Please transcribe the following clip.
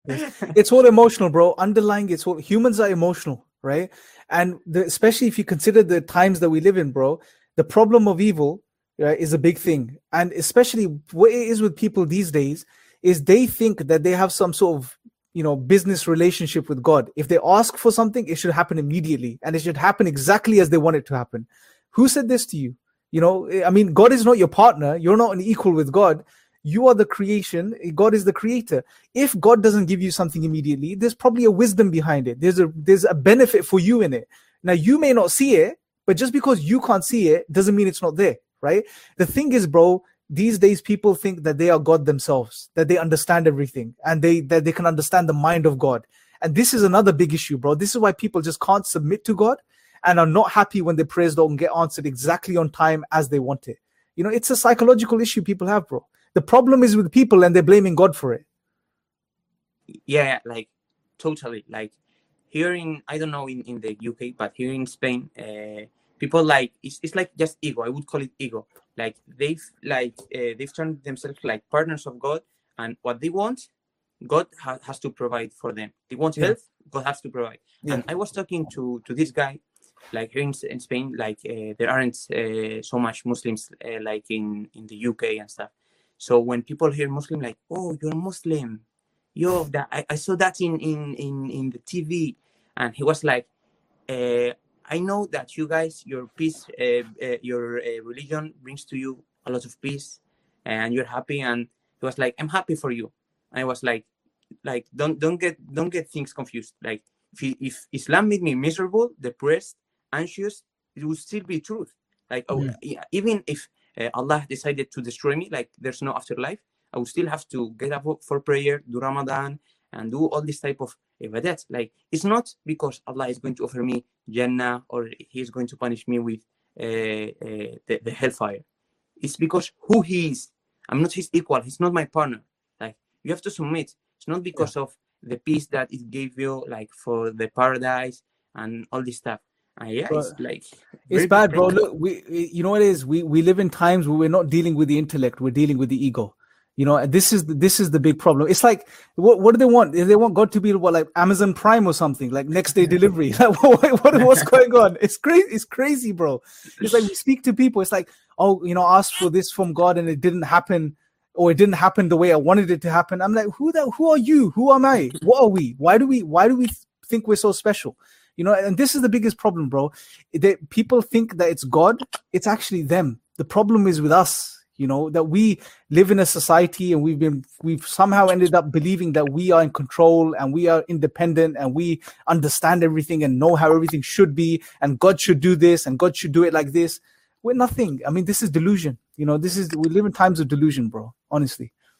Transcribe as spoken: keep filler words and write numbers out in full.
Yes. It's all emotional, bro. Underlying, it's all humans are emotional, right? And the, especially if you consider the times that we live in, bro, the problem of evil, right, is a big thing. And especially what it is with people these days is they think that they have some sort of, you know, business relationship with God. If they ask for something, it should happen immediately and it should happen exactly as they want it to happen. Who said this to you? You know, I mean, God is not your partner. You're not an equal with God. You are the creation. God is the creator. If God doesn't give you something immediately, there's probably a wisdom behind it. There's a there's a benefit for you in it. Now, you may not see it, but just because you can't see it doesn't mean it's not there, right? The thing is, bro, these days people think that they are God themselves, that they understand everything, and they that they can understand the mind of God. And this is another big issue, bro. This is why people just can't submit to God and are not happy when their prayers don't get answered exactly on time as they want it. You know, it's a psychological issue people have, bro. The problem is with people and they're blaming God for it. Yeah, like totally. Like here in, I don't know in, in the U K, but here in Spain, uh, people like, it's, it's like just ego. I would call it ego. Like they've like, uh, they've turned themselves like partners of God, and what they want, God ha- has to provide for them. They want Yeah. health, God has to provide. Yeah. And I was talking to, to this guy, like here in, in Spain, like uh, there aren't uh, so much Muslims uh, like in, in the U K and stuff. So when people hear Muslim, like, oh, you're Muslim, yo, that I, I saw that in, in, in, in the T V, and he was like, uh, I know that you guys, your peace, uh, uh, your uh, religion brings to you a lot of peace, and you're happy. And he was like, I'm happy for you. And I was like, like don't don't get don't get things confused. Like if he, if Islam made me miserable, depressed, anxious, it would still be truth. Like oh, Mm. even if uh, Allah decided to destroy me, like there's no afterlife, I would still have to get up for prayer, do Ramadan, and do all this type of ibadat. Like it's not because Allah is going to offer me Jannah or He is going to punish me with uh, uh, the, the hellfire. It's because who He is. I'm not His equal. He's not my partner. Like you have to submit. It's not because yeah. of the peace that it gave you, like for the paradise and all this stuff. And yeah, but it's like it's bad, bro. Look, we, you know what it is? We we live in times where we're not dealing with the intellect, we're dealing with the ego. You know, and this is the, this is the big problem. It's like, what what do they want? They want God to be what, like Amazon Prime or something, like next day delivery. Like, what, what what's going on? It's crazy. It's crazy, bro. It's like we speak to people. It's like, oh, you know, ask for this from God and it didn't happen, or it didn't happen the way I wanted it to happen. I'm like, who the who are you? Who am I? What are we? Why do we why do we think we're so special? You know, and this is the biggest problem, bro. They, people think that it's God. It's actually them. The problem is with us. You know, that we live in a society and we've been, we've somehow ended up believing that we are in control and we are independent and we understand everything and know how everything should be. And God should do this and God should do it like this. We're nothing. I mean, this is delusion. You know, this is, we live in times of delusion, bro. Honestly.